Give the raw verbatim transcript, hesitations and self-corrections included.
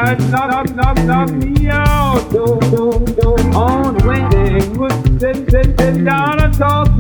that knock, knock, knock me out. On the way they would sit, sit, sit down and talk.